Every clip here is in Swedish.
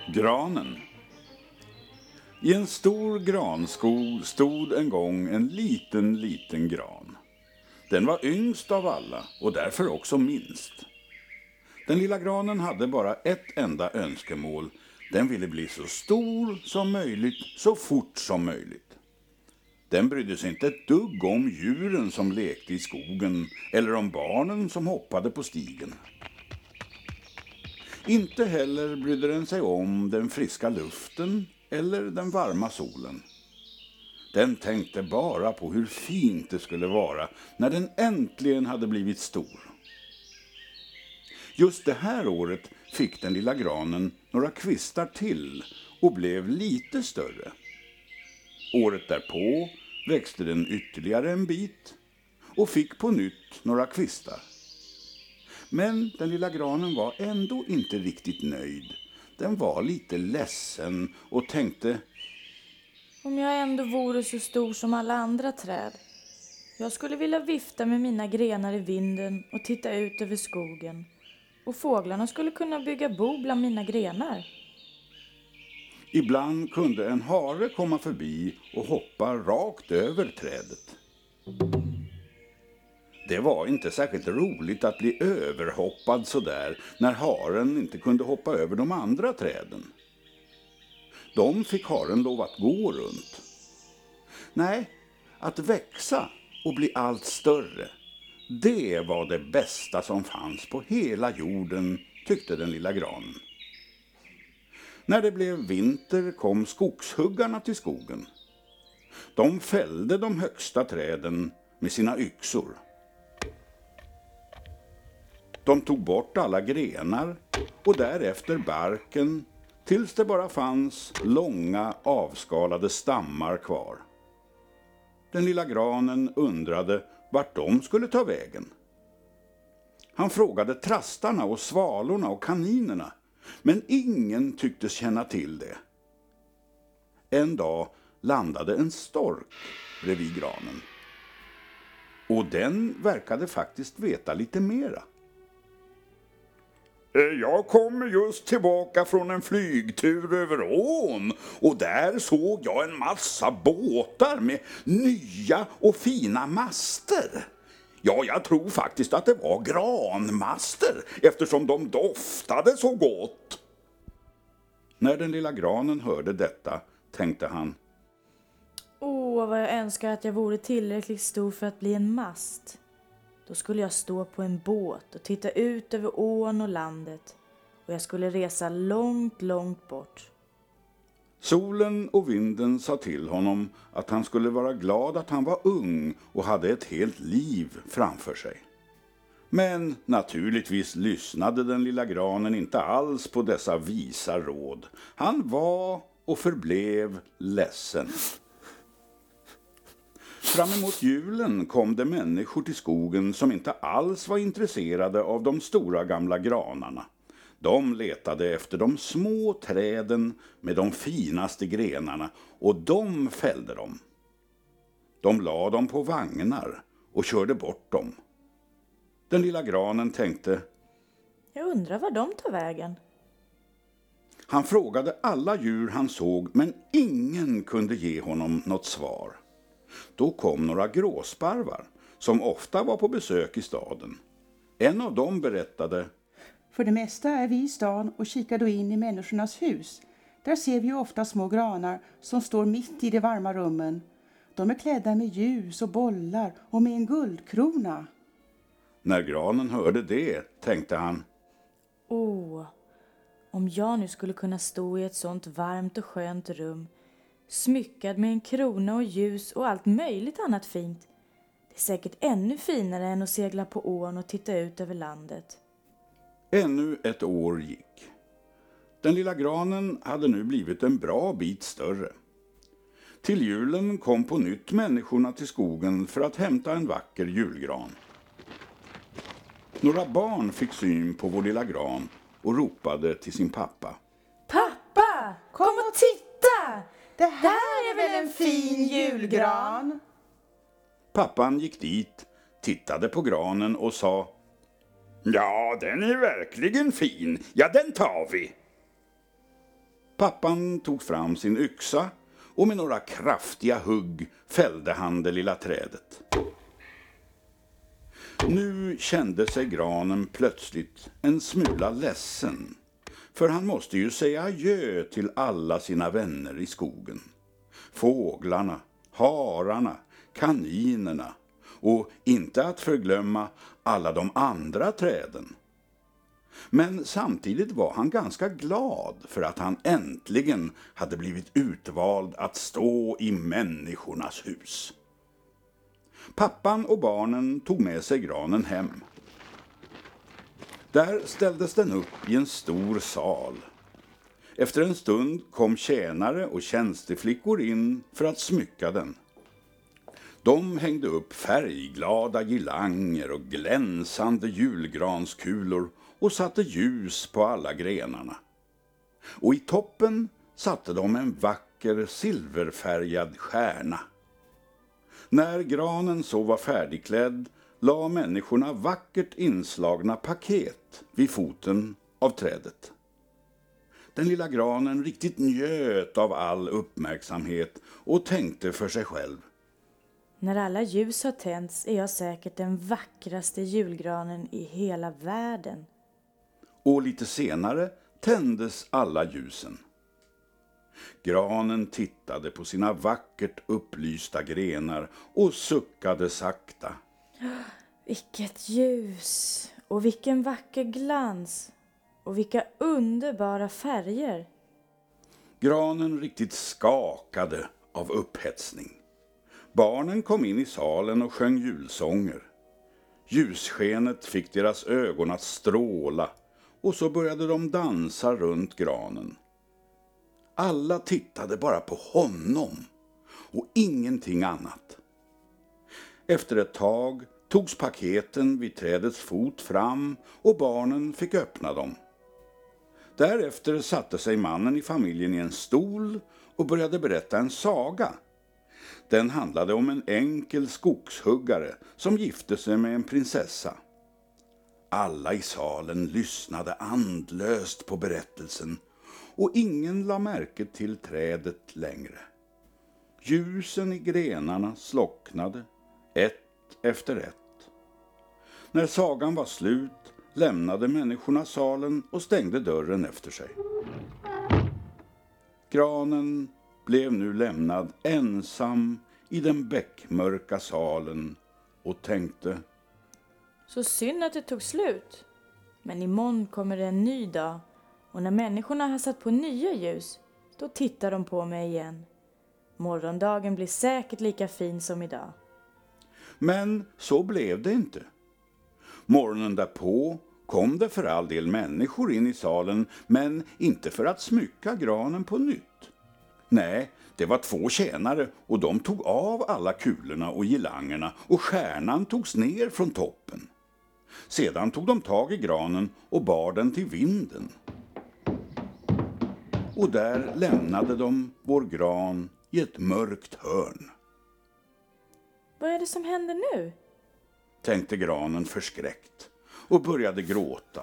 Granen. I en stor granskog stod en gång en liten gran. Den var yngst av alla och därför också minst. Den lilla granen hade bara ett enda önskemål. Den ville bli så stor som möjligt, så fort som möjligt. Den brydde sig inte ett dugg om djuren som lekte i skogen eller om barnen som hoppade på stigen. Inte heller brydde den sig om den friska luften eller den varma solen. Den tänkte bara på hur fint det skulle vara när den äntligen hade blivit stor. Just det här året fick den lilla granen några kvistar till och blev lite större. Året därpå växte den ytterligare en bit och fick på nytt några kvistar. Men den lilla granen var ändå inte riktigt nöjd. Den var lite ledsen och tänkte: om jag ändå vore så stor som alla andra träd. Jag skulle vilja vifta med mina grenar i vinden och titta ut över skogen. Och fåglarna skulle kunna bygga bo bland mina grenar. Ibland kunde en hare komma förbi och hoppa rakt över trädet. Det var inte särskilt roligt att bli överhoppad så där när haren inte kunde hoppa över de andra träden. De fick haren lov att gå runt. Nej, att växa och bli allt större, det var det bästa som fanns på hela jorden, tyckte den lilla granen. När det blev vinter kom skogshuggarna till skogen. De fällde de högsta träden med sina yxor. De tog bort alla grenar och därefter barken tills det bara fanns långa avskalade stammar kvar. Den lilla granen undrade vart de skulle ta vägen. Han frågade trastarna och svalorna och kaninerna, men ingen tycktes känna till det. En dag landade en stork bredvid granen. Och den verkade faktiskt veta lite mera. Jag kommer just tillbaka från en flygtur över ån och där såg jag en massa båtar med nya och fina master. Ja, jag tror faktiskt att det var granmaster eftersom de doftade så gott. När den lilla granen hörde detta tänkte han: vad jag önskar att jag vore tillräckligt stor för att bli en mast. Då skulle jag stå på en båt och titta ut över ån och landet. Och jag skulle resa långt, långt bort. Solen och vinden sa till honom att han skulle vara glad att han var ung och hade ett helt liv framför sig. Men naturligtvis lyssnade den lilla granen inte alls på dessa visa råd. Han var och förblev ledsen. Fram emot julen kom det människor till skogen som inte alls var intresserade av de stora gamla granarna. De letade efter de små träden med de finaste grenarna och de fällde dem. De la dem på vagnar och körde bort dem. Den lilla granen tänkte: jag undrar var de tar vägen. Han frågade alla djur han såg, men ingen kunde ge honom något svar. Då kom några gråsparvar som ofta var på besök i staden. En av dem berättade: för det mesta är vi i stan och kikar då in i människornas hus. Där ser vi ofta små granar som står mitt i de varma rummen. De är klädda med ljus och bollar och med en guldkrona. När granen hörde det tänkte han: om jag nu skulle kunna stå i ett sånt varmt och skönt rum, smyckad med en krona och ljus och allt möjligt annat fint. Det är säkert ännu finare än att segla på ån och titta ut över landet. Ännu ett år gick. Den lilla granen hade nu blivit en bra bit större. Till julen kom på nytt människorna till skogen för att hämta en vacker julgran. Några barn fick syn på vår lilla gran och ropade till sin pappa: Pappa, kom och titta! Det här är väl en fin julgran? Pappan gick dit, tittade på granen och sa: ja, den är verkligen fin. Ja, den tar vi. Pappan tog fram sin yxa och med några kraftiga hugg fällde han det lilla trädet. Nu kände sig granen plötsligt en smula ledsen, för han måste ju säga adjö till alla sina vänner i skogen. Fåglarna, hararna, kaninerna och inte att förglömma alla de andra träden. Men samtidigt var han ganska glad för att han äntligen hade blivit utvald att stå i människornas hus. Pappan och barnen tog med sig granen hem. Där ställdes den upp i en stor sal. Efter en stund kom tjänare och tjänsteflickor in för att smycka den. De hängde upp färgglada girlanger och glänsande julgranskulor och satte ljus på alla grenarna. Och i toppen satte de en vacker silverfärgad stjärna. När granen så var färdigklädd la människorna vackert inslagna paket vid foten av trädet. Den lilla granen riktigt njöt av all uppmärksamhet och tänkte för sig själv: när alla ljus har tänts är jag säkert den vackraste julgranen i hela världen. Och lite senare tändes alla ljusen. Granen tittade på sina vackert upplysta grenar och suckade sakta. Vilket ljus och vilken vacker glans och vilka underbara färger. Granen riktigt skakade av upphetsning. Barnen kom in i salen och sjöng julsånger. Ljusskenet fick deras ögon att stråla och så började de dansa runt granen. Alla tittade bara på honom och ingenting annat. Efter ett tag togs paketen vid trädets fot fram och barnen fick öppna dem. Därefter satte sig mannen i familjen i en stol och började berätta en saga. Den handlade om en enkel skogshuggare som gifte sig med en prinsessa. Alla i salen lyssnade andlöst på berättelsen och ingen la märke till trädet längre. Ljusen i grenarna slocknade, ett efter ett. När sagan var slut lämnade människorna salen och stängde dörren efter sig. Granen blev nu lämnad ensam i den bäckmörka salen och tänkte: så synd att det tog slut. Men imorgon kommer det en ny dag och när människorna har satt på nya ljus, då tittar de på mig igen. Morgondagen blir säkert lika fin som idag. Men så blev det inte. Morgonen därpå kom det för all del människor in i salen, men inte för att smycka granen på nytt. Nej, det var 2 tjänare och de tog av alla kulorna och girlangerna och stjärnan togs ner från toppen. Sedan tog de tag i granen och bar den till vinden. Och där lämnade de vår gran i ett mörkt hörn. Vad är det som händer nu? Tänkte granen förskräckt och började gråta.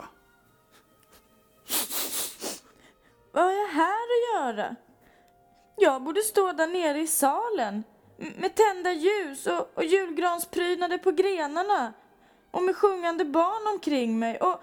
Vad har jag här att göra? Jag borde stå där nere i salen med tända ljus och julgransprydnader på grenarna och med sjungande barn omkring mig och...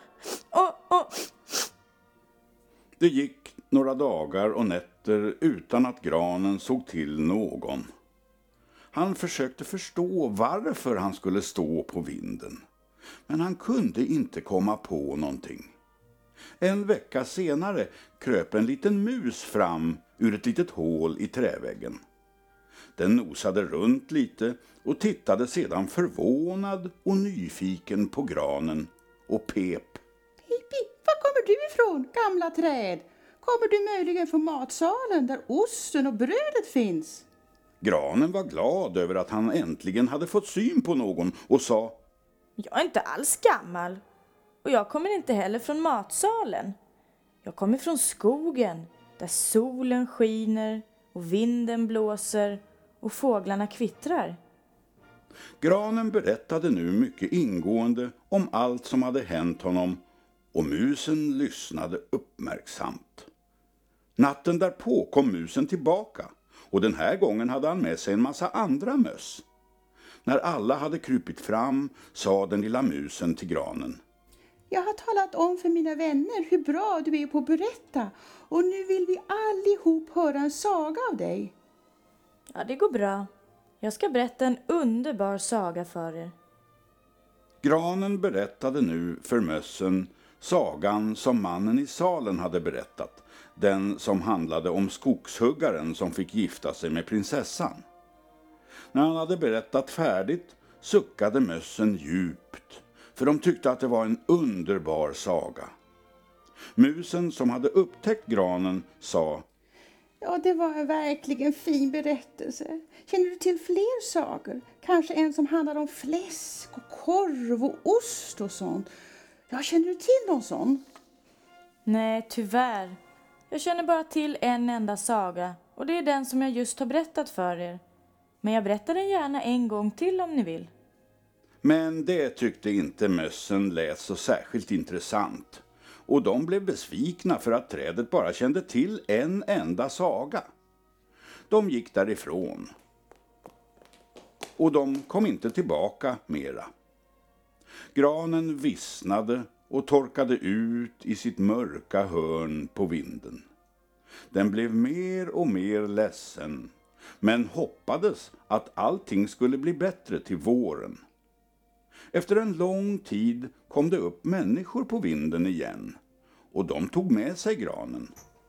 Det gick några dagar och nätter utan att granen såg till någon. Han försökte förstå varför han skulle stå på vinden, men han kunde inte komma på någonting. En vecka senare kröp en liten mus fram ur ett litet hål i träväggen. Den nosade runt lite och tittade sedan förvånad och nyfiken på granen och pep. Pippi, var kommer du ifrån, gamla träd? Kommer du möjligen från matsalen där osten och brödet finns? Granen var glad över att han äntligen hade fått syn på någon och sa: jag är inte alls gammal och jag kommer inte heller från matsalen. Jag kommer från skogen där solen skiner och vinden blåser och fåglarna kvittrar. Granen berättade nu mycket ingående om allt som hade hänt honom och musen lyssnade uppmärksamt. Natten därpå kom musen tillbaka och den här gången hade han med sig en massa andra möss. När alla hade krupit fram sa den lilla musen till granen: Jag har talat om för mina vänner hur bra du är på att berätta och nu vill vi allihop höra en saga av dig. Ja, det går bra. Jag ska berätta en underbar saga för er. Granen berättade nu för mössen sagan som mannen i salen hade berättat, den som handlade om skogshuggaren som fick gifta sig med prinsessan. När han hade berättat färdigt suckade mössen djupt, för de tyckte att det var en underbar saga. Musen som hade upptäckt granen sa: Ja, det var en verkligen fin berättelse. Känner du till fler sagor? Kanske en som handlar om fläsk och korv och ost och sånt. Ja, känner du till någon sån? Nej, tyvärr. Jag känner bara till en enda saga och det är den som jag just har berättat för er. Men jag berättar den gärna en gång till om ni vill. Men det tyckte inte mössen lät så särskilt intressant. Och de blev besvikna för att trädet bara kände till en enda saga. De gick därifrån. Och de kom inte tillbaka mera. Granen vissnade och torkade ut i sitt mörka hörn på vinden. Den blev mer och mer ledsen, men hoppades att allting skulle bli bättre till våren. Efter en lång tid kom det upp människor på vinden igen, och de tog med sig granen.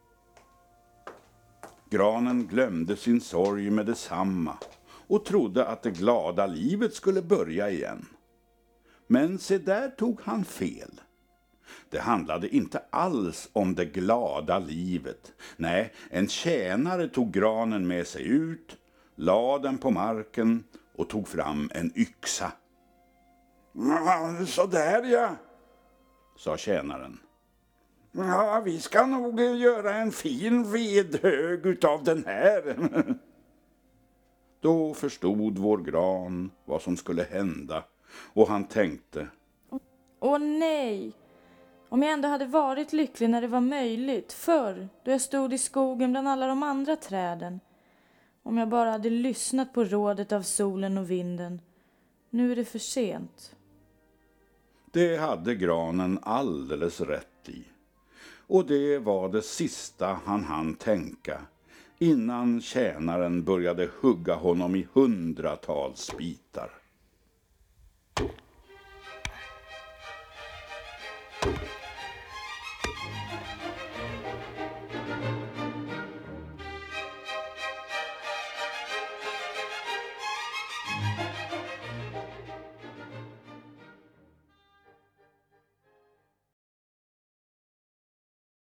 Granen glömde sin sorg med detsamma och trodde att det glada livet skulle börja igen. Men se där tog han fel. Det handlade inte alls om det glada livet. Nej, en tjänare tog granen med sig ut, la den på marken och tog fram en yxa. Så där ja, sa tjänaren. Ja, vi ska nog göra en fin vedhög utav den här. Då förstod vår gran vad som skulle hända och han tänkte: Åh nej! Om jag ändå hade varit lycklig när det var möjligt, förr, då jag stod i skogen bland alla de andra träden. Om jag bara hade lyssnat på rådet av solen och vinden. Nu är det för sent. Det hade granen alldeles rätt i. Och det var det sista han hann tänka innan tjänaren började hugga honom i hundratals bitar.